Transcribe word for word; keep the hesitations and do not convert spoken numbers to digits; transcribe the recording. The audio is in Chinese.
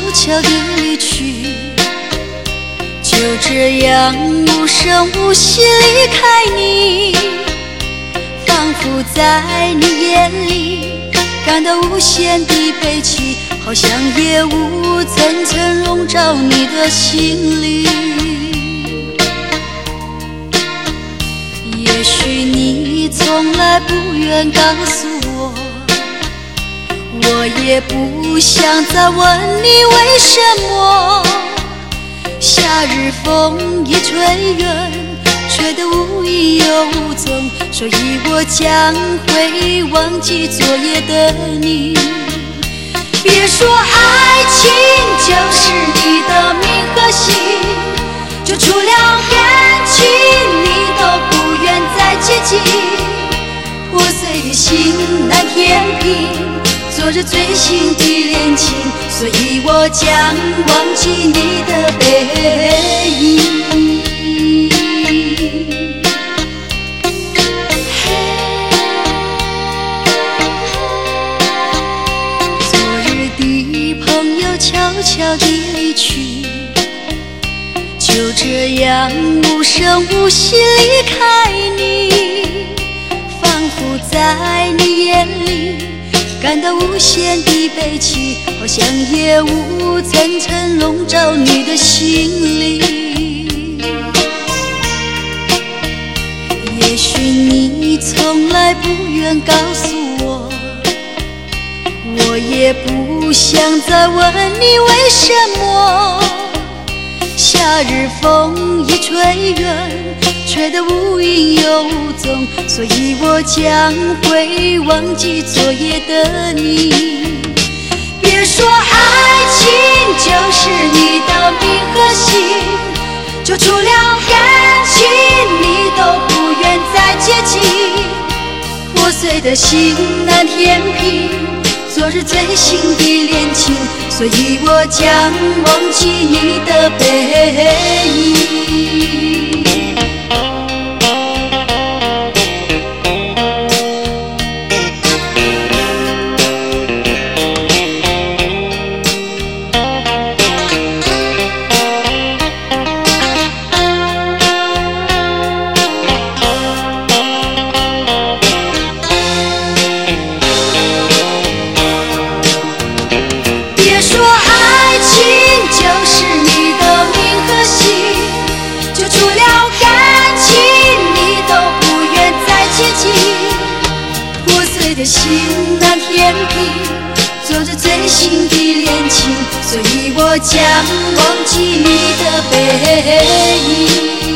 悄地离去，就这样无声无息离开你，仿佛在你眼里感到无限的悲戚，好像夜雾层层笼罩你的心里。也许你从来不愿告诉我，我也不想再问你为什么。夏日风一吹远，吹得无影又无踪，所以我将会忘记昨夜的你。别说爱情就是你的名和姓，就除了感情你都不愿再接近。破碎的心难填平，昨日最新的恋情，所以我将忘记你的背影。昨日的朋友悄悄地离去，就这样无声无息离开你，仿佛在你眼里感到无限的悲戚，好像夜雾层层笼罩你的心里。也许你从来不愿告诉我，我也不想再问你为什么。夏日风一吹远，吹得无影又无踪，所以我将会忘记昨夜的你。别说爱情就是你的名和姓，就除了感情你都不愿再接近。破碎的心难填平，昨日最新的恋情，所以我将忘记你的背影。心难填平，昨日最新的恋情，所以我将忘记你的背影。